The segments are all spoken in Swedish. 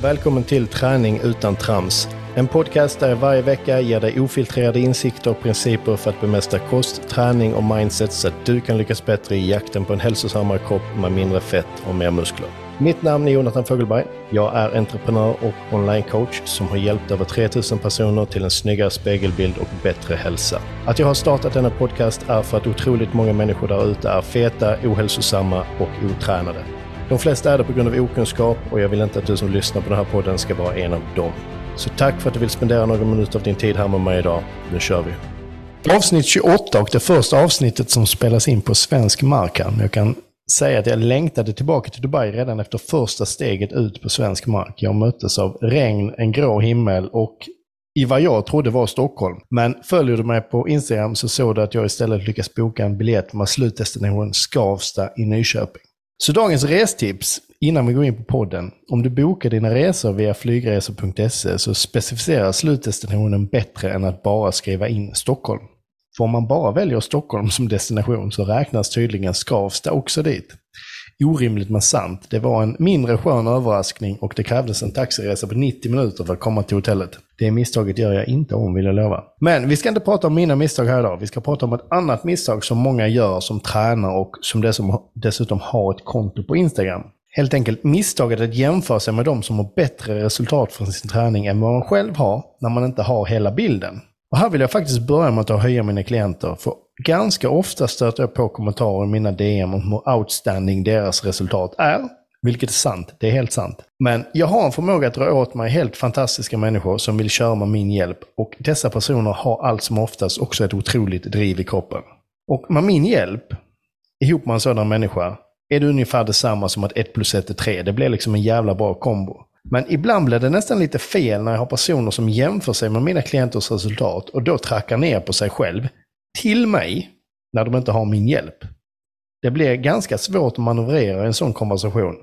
Välkommen till Träning utan trams. En podcast där jag varje vecka ger dig ofiltrerade insikter och principer för att bemästra kost, träning och mindset så att du kan lyckas bättre i jakten på en hälsosammare kropp med mindre fett och mer muskler. Mitt namn är Jonathan Fogelberg. Jag är entreprenör och online-coach som har hjälpt över 3000 personer till en snyggare spegelbild och bättre hälsa. Att jag har startat denna podcast är för att otroligt många människor där ute är feta, ohälsosamma och otränade. De flesta är det på grund av okunskap och jag vill inte att du som lyssnar på den här podden ska vara en av dem. Så tack för att du vill spendera några minuter av din tid här med mig idag. Nu kör vi. Avsnitt 28 och det första avsnittet som spelas in på svensk mark här. Jag kan säga att jag längtade tillbaka till Dubai redan efter första steget ut på svensk mark. Jag möttes av regn, en grå himmel och i vad jag trodde var Stockholm. Men följer du mig på Instagram så såg du att jag istället lyckas boka en biljett med slutdestination Skavsta i Nyköping. Så dagens restips, innan vi går in på podden. Om du bokar dina resor via flygresor.se så specificerar slutdestinationen bättre än att bara skriva in Stockholm. För om man bara väljer Stockholm som destination så räknas tydligen Skavsta också dit. Orimligt men sant. Det var en mindre skön överraskning och det krävdes en taxiresa på 90 minuter för att komma till hotellet. Det misstaget gör jag inte om, vill jag lova. Men vi ska inte prata om mina misstag här idag. Vi ska prata om ett annat misstag som många gör som tränar och som dessutom har ett konto på Instagram. Helt enkelt misstaget att jämföra sig med de som har bättre resultat från sin träning än vad man själv har när man inte har hela bilden. Och här vill jag faktiskt börja med att höja mina klienter, för ganska ofta stöter jag på kommentarer i mina DM om hur outstanding deras resultat är. Vilket är sant, det är helt sant. Men jag har en förmåga att dra åt mig helt fantastiska människor som vill köra med min hjälp. Och dessa personer har allt som oftast också ett otroligt driv i kroppen. Och med min hjälp, ihop med en sådan människa, är det ungefär detsamma som att 1 + 1 är 3. Det blir liksom en jävla bra kombo. Men ibland blir det nästan lite fel när jag har personer som jämför sig med mina klienters resultat och då trackar ner på sig själv till mig när de inte har min hjälp. Det blir ganska svårt att manövrera i en sån konversation.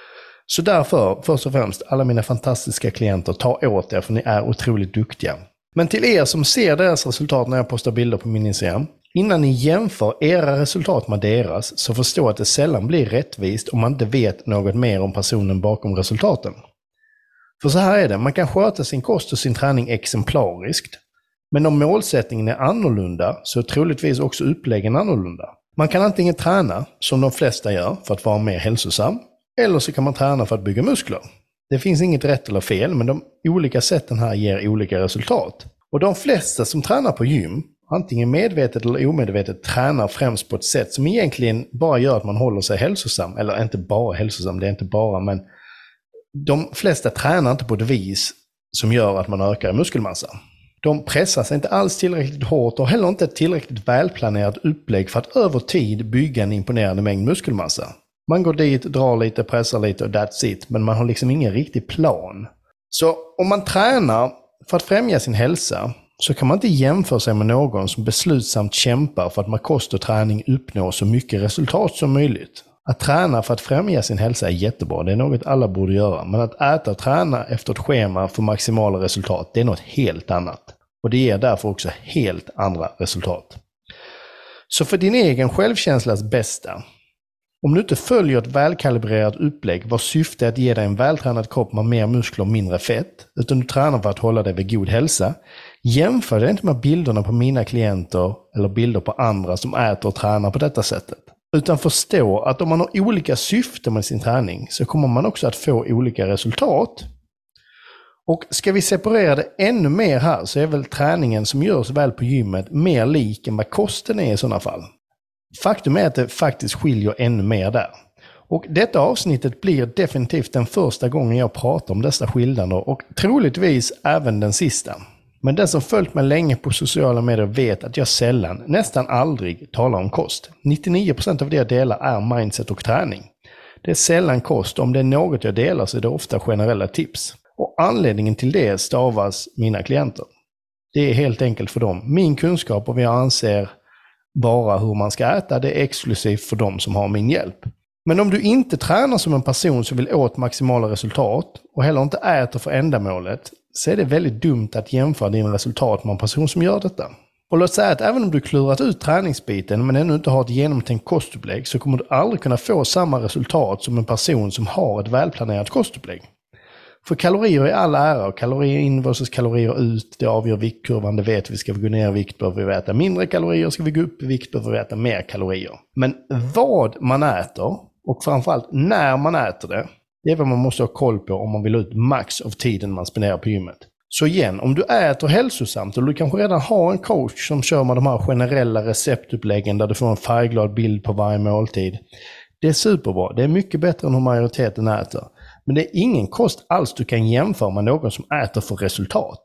Så därför, först och främst, alla mina fantastiska klienter, ta åt er för ni är otroligt duktiga. Men till er som ser deras resultat när jag postar bilder på min Instagram, innan ni jämför era resultat med deras så förstå att det sällan blir rättvist om man inte vet något mer om personen bakom resultaten. För så här är det, man kan sköta sin kost och sin träning exemplariskt, men om målsättningen är annorlunda så är troligtvis också uppläggen annorlunda. Man kan antingen träna, som de flesta gör, för att vara mer hälsosam, eller så kan man träna för att bygga muskler. Det finns inget rätt eller fel, men de olika sätten här ger olika resultat. Och de flesta som tränar på gym, antingen medvetet eller omedvetet, tränar främst på ett sätt som egentligen bara gör att man håller sig hälsosam. Eller inte bara hälsosam, det är inte bara, men de flesta tränar inte på ett vis som gör att man ökar muskelmassa. De pressar sig inte alls tillräckligt hårt och heller inte ett tillräckligt välplanerat upplägg för att över tid bygga en imponerande mängd muskelmassa. Man går dit, drar lite, pressar lite och that's it, men man har liksom ingen riktig plan. Så om man tränar för att främja sin hälsa så kan man inte jämföra sig med någon som beslutsamt kämpar för att med kost och träning uppnå så mycket resultat som möjligt. Att träna för att främja sin hälsa är jättebra, det är något alla borde göra. Men att äta och träna efter ett schema för maximala resultat, det är något helt annat. Och det ger därför också helt andra resultat. Så för din egen självkänslas bästa, om du inte följer ett välkalibrerat upplägg vars syfte är att ge dig en vältränad kropp med mer muskler och mindre fett, utan du tränar för att hålla dig vid god hälsa, jämför det inte med bilderna på mina klienter eller bilder på andra som äter och tränar på detta sättet. Utan förstå att om man har olika syften med sin träning så kommer man också att få olika resultat. Och ska vi separera det ännu mer här så är väl träningen som görs väl på gymmet mer lik än vad kosten är i sådana fall. Faktum är att det faktiskt skiljer ännu mer där. Och detta avsnittet blir definitivt den första gången jag pratar om dessa skillnader och troligtvis även den sista. Men den som följt mig länge på sociala medier vet att jag sällan, nästan aldrig, talar om kost. 99% av det jag delar är mindset och träning. Det är sällan kost, om det är något jag delar så är det ofta generella tips. Och anledningen till det stavas mina klienter. Det är helt enkelt för dem. Min kunskap och vad jag anser vara hur man ska äta, det är exklusivt för dem som har min hjälp. Men om du inte tränar som en person som vill åt maximala resultat och heller inte äter för ändamålet, så är det väldigt dumt att jämföra dina resultat med en person som gör detta. Och låt säga att även om du klurat ut träningsbiten men ännu inte har ett genomtänkt kostupplägg så kommer du aldrig kunna få samma resultat som en person som har ett välplanerat kostupplägg. För kalorier är all ära, och kalorier in versus kalorier ut, det avgör viktkurvan, det vet vi. Ska vi gå ner i vikt behöver vi äta mindre kalorier, ska vi gå upp i vikt behöver vi äta mer kalorier. Men vad man äter, och framförallt när man äter det är vad man måste ha koll på om man vill ha ut max av tiden man spenderar på gymmet. Så igen, om du äter hälsosamt och du kanske redan har en coach som kör med de här generella receptuppläggen där du får en färgglad bild på varje måltid. Det är superbra, det är mycket bättre än hur majoriteten äter. Men det är ingen kost alls du kan jämföra med någon som äter för resultat.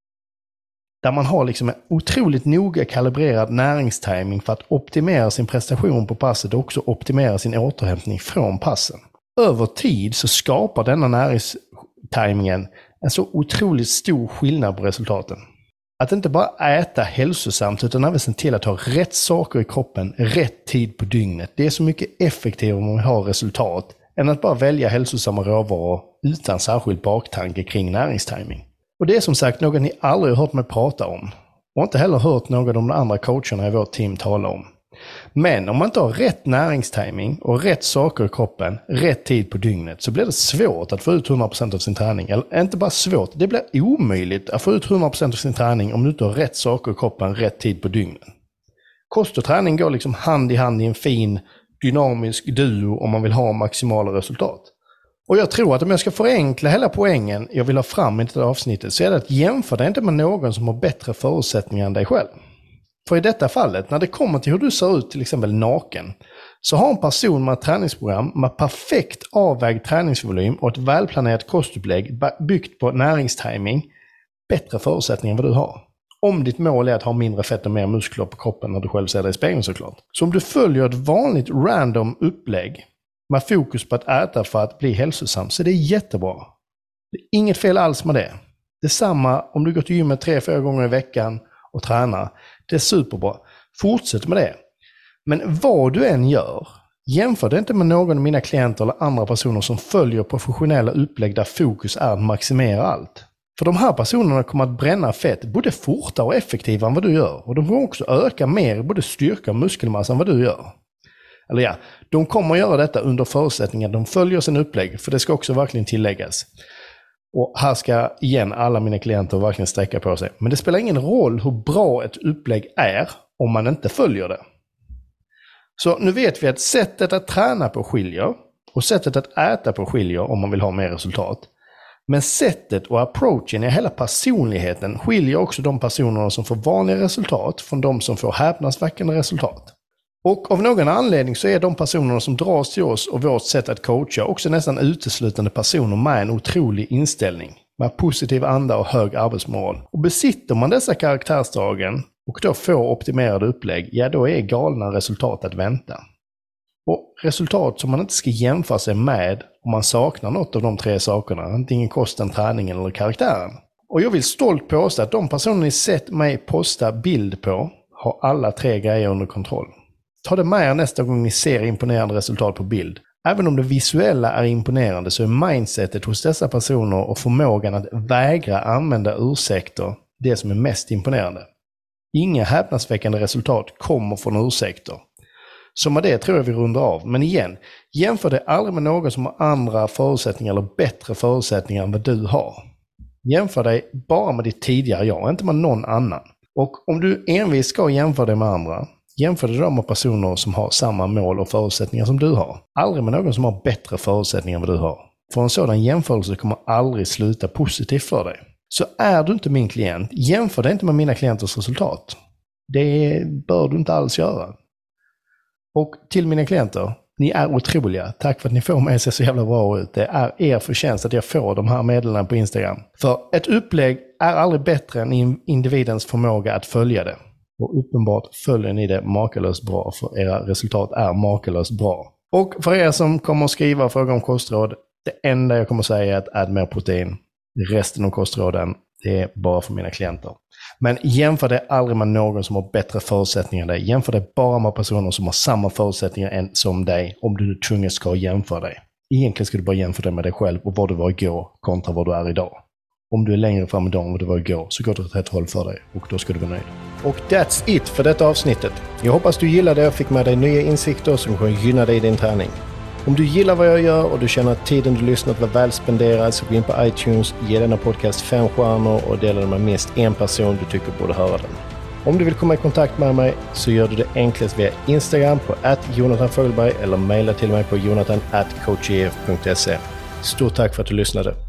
Där man har liksom en otroligt noga kalibrerad näringstiming för att optimera sin prestation på passet och också optimera sin återhämtning från passen. Över tid så skapar denna näringstimingen en så otroligt stor skillnad på resultaten. Att inte bara äta hälsosamt utan även se till att ha rätt saker i kroppen, rätt tid på dygnet. Det är så mycket effektivare om man har resultat än att bara välja hälsosamma råvaror utan särskild baktanke kring näringstiming. Och det är som sagt något ni aldrig hört mig prata om. Och inte heller hört någon av de andra coacherna i vårt team tala om. Men om man inte har rätt näringstiming och rätt saker i kroppen, rätt tid på dygnet, så blir det svårt att få ut 100% av sin träning. Eller inte bara svårt, det blir omöjligt att få ut 100% av sin träning om du inte har rätt saker i kroppen, rätt tid på dygnet. Kost och träning går liksom hand i hand i en fin, dynamisk duo om man vill ha maximala resultat. Och jag tror att om jag ska förenkla hela poängen jag vill ha fram i det här avsnittet så är det att jämföra det inte med någon som har bättre förutsättningar än dig själv. För i detta fallet, när det kommer till hur du ser ut till exempel naken, så har en person med ett träningsprogram med perfekt avvägd träningsvolym och ett välplanerat kostupplägg byggt på näringstiming bättre förutsättningar än vad du har. Om ditt mål är att ha mindre fett och mer muskler på kroppen när du själv ser dig i spegeln såklart. Så om du följer ett vanligt random upplägg med fokus på att äta för att bli hälsosam så är det jättebra. Det är inget fel alls med det. Detsamma om du går till gymmet 3-4 gånger i veckan och tränar. Det är superbra. Fortsätt med det. Men vad du än gör, jämför det inte med någon av mina klienter eller andra personer som följer professionella upplägg där fokus är att maximera allt. För de här personerna kommer att bränna fett både fortare och effektivare än vad du gör. Och de kommer också öka mer både styrka och muskelmassa än vad du gör. Eller ja, de kommer att göra detta under förutsättning att de följer sin upplägg. För det ska också verkligen tilläggas. Och här ska igen alla mina klienter verkligen sträcka på sig. Men det spelar ingen roll hur bra ett upplägg är om man inte följer det. Så nu vet vi att sättet att träna på skiljer och sättet att äta på skiljer om man vill ha mer resultat. Men sättet och approachen i hela personligheten skiljer också de personerna som får vanliga resultat från de som får häpnadsväckande resultat. Och av någon anledning så är de personerna som dras till oss och vårt sätt att coacha också nästan uteslutande personer med en otrolig inställning, med positiv anda och hög arbetsmoral. Och besitter man dessa karaktärsdragen och då får optimerade upplägg, ja då är galna resultat att vänta. Och resultat som man inte ska jämföra sig med om man saknar något av de 3 sakerna, antingen kosten, träningen eller karaktären. Och jag vill stolt påstå att de personer ni sett mig posta bild på har alla 3 grejer under kontroll. Ta det med er nästa gång ni ser imponerande resultat på bild. Även om det visuella är imponerande så är mindsetet hos dessa personer och förmågan att vägra använda ursäkter det som är mest imponerande. Inga häpnadsväckande resultat kommer från ursäkter. Så med det tror jag vi rundar av. Men igen, jämför det aldrig med någon som har andra förutsättningar eller bättre förutsättningar än vad du har. Jämför dig bara med ditt tidigare jag, inte med någon annan. Och om du envis ska jämföra dig med andra, jämför det då med personer som har samma mål och förutsättningar som du har. Aldrig med någon som har bättre förutsättningar än vad du har. För en sådan jämförelse kommer aldrig sluta positivt för dig. Så är du inte min klient, jämför det inte med mina klienters resultat. Det bör du inte alls göra. Och till mina klienter, ni är otroliga. Tack för att ni får mig att se så jävla bra ut. Det är er förtjänst att jag får de här meddelandena på Instagram. För ett upplägg är aldrig bättre än individens förmåga att följa det. Och uppenbart följer ni det makalöst bra, för era resultat är makalöst bra. Och för er som kommer att skriva frågor om kostråd, det enda jag kommer att säga är att äta mer protein. Resten av kostråden, det är bara för mina klienter. Men jämför det aldrig med någon som har bättre förutsättningar än dig. Jämför det bara med personer som har samma förutsättningar som dig, om du tvungen ska jämföra dig. Egentligen ska du bara jämföra dig med dig själv och vad du var igår kontra vad du är idag. Om du är längre fram idag än vad du var igår så går det åt rätt håll för dig och då ska du vara nöjd. Och that's it för detta avsnittet. Jag hoppas du gillade det och fick med dig nya insikter som kommer gynna dig i din träning. Om du gillar vad jag gör och du känner att tiden du lyssnat var väl spenderad, så gå in på iTunes, ge denna podcast 5 stjärnor och dela den med minst en person du tycker borde höra den. Om du vill komma i kontakt med mig så gör du det enklast via Instagram på @JonathanFogelberg eller mejla till mig på jonathan@coachef.se. Stort tack för att du lyssnade.